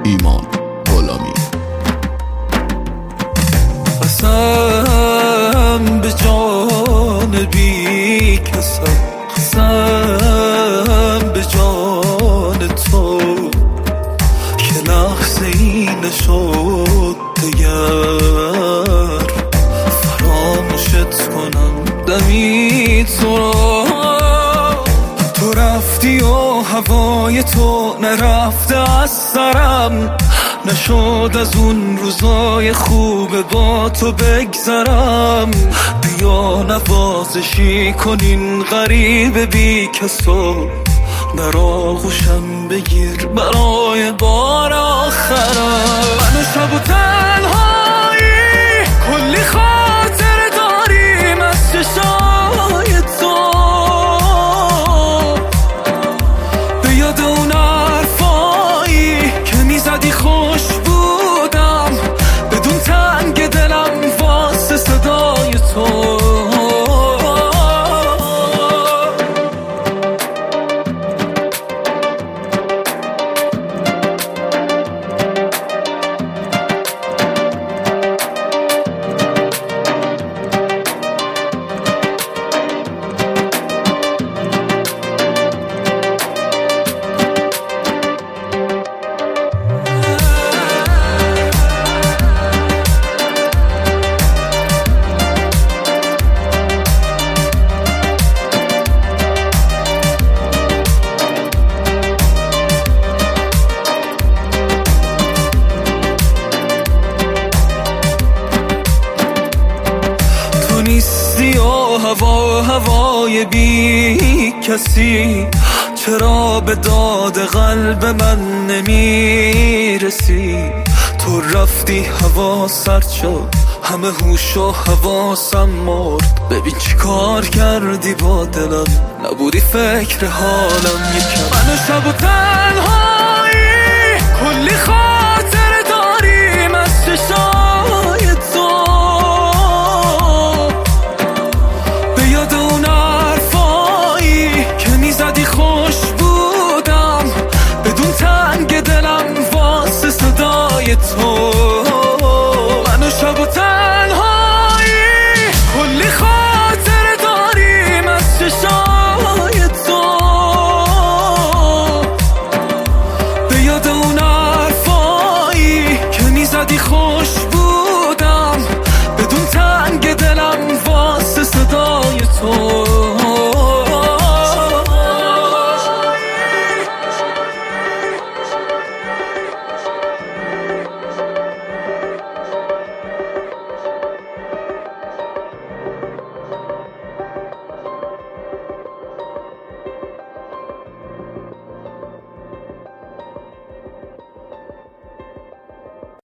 ایمان غلامی. قسم به جان بی کسم، قسم به جان تو که لحظه ای نشد دگر فراموشت کنم دمی تو را. تو رفتی و هوای تو نرفته از سرم، نشد از اون روزای خوب با تو بگذرم. بیا نوازشی کنین غریب بی کسو، در آغوشم بگیر برای بار آخرم. من و شب و تنهایی کلی خاطر داریم از چشای تو، به یاد اون حرفایی که میزدی خوش بودم، بدون تنگ دلم واسه صدای تو. نیستی و هوای بی کسی، چرا به داد قلب من نمیرسی؟ تو رفتی هوا سرد شد، همه هوش و حواسم مرد. ببین چی کار کردی با دلم، نبودی فکر حالم یکم. من شب و